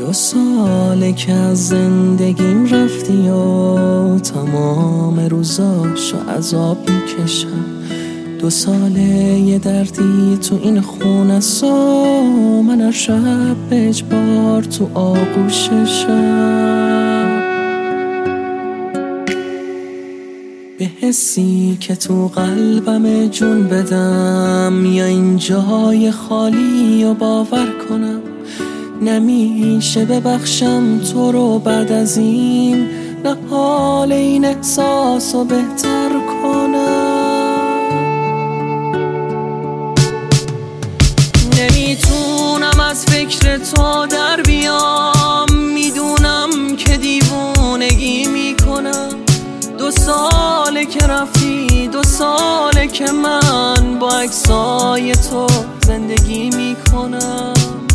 2 ساله که از زندگیم رفتی و تمام روزاشو عذاب میکشم. 2 ساله یه دردی تو این خونه سا، من هر شب به اجبار تو آغوششم. به حسی که تو قلبم جون بدم، یا این جای خالی و باور کنم نمیشه ببخشم تو رو بعد از این، نه حال این احساس رو بهتر کنم. نمیتونم از فکر تو در بیام، میدونم که دیوونگی میکنم. 2 ساله که رفتی، 2 ساله که من با عکسای تو زندگی میکنم.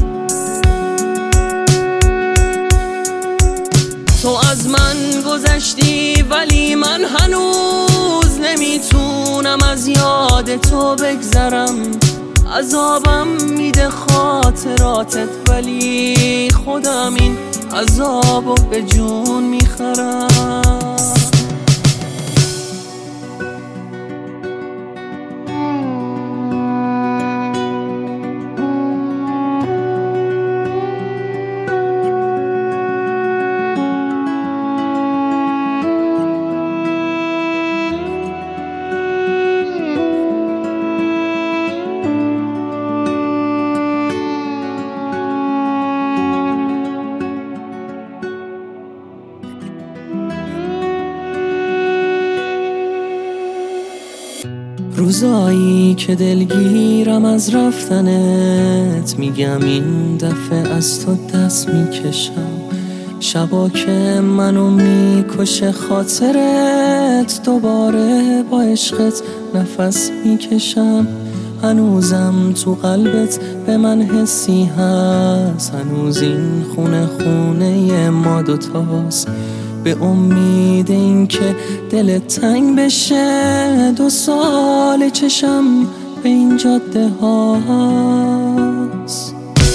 تو از من گذشتی ولی من هنوز نمیتونم از یاد تو بگذرم. عذابم میده خاطراتت ولی خودم این عذابو به جون میخرم. روزایی که دلگیرم از رفتنت، میگم این دفعه از تو دست میکشم. شبا که منو میکشه خاطرت، دوباره با عشقت نفس میکشم. هنوزم تو قلبت به من حسی هست، هنوز این خونه ما دوتاست. به امید این که دلت تنگ بشه، 2 سال چشم به این جاده هاست.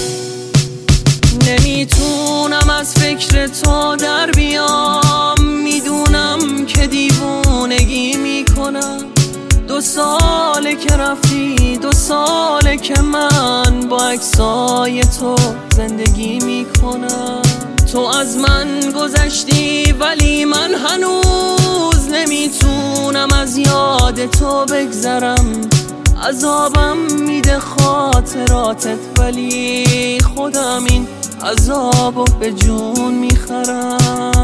نمیتونم از فکر تو در بیام، میدونم که دیوونگی میکنم. 2 ساله که رفتی، 2 ساله که من با عکسای تو زندگی میکنم. تو از من گذشتی ولی من هنوز نمیتونم از یاد تو بگذرم. عذابم میده خاطراتت ولی خودم این عذابو به جون میخرم.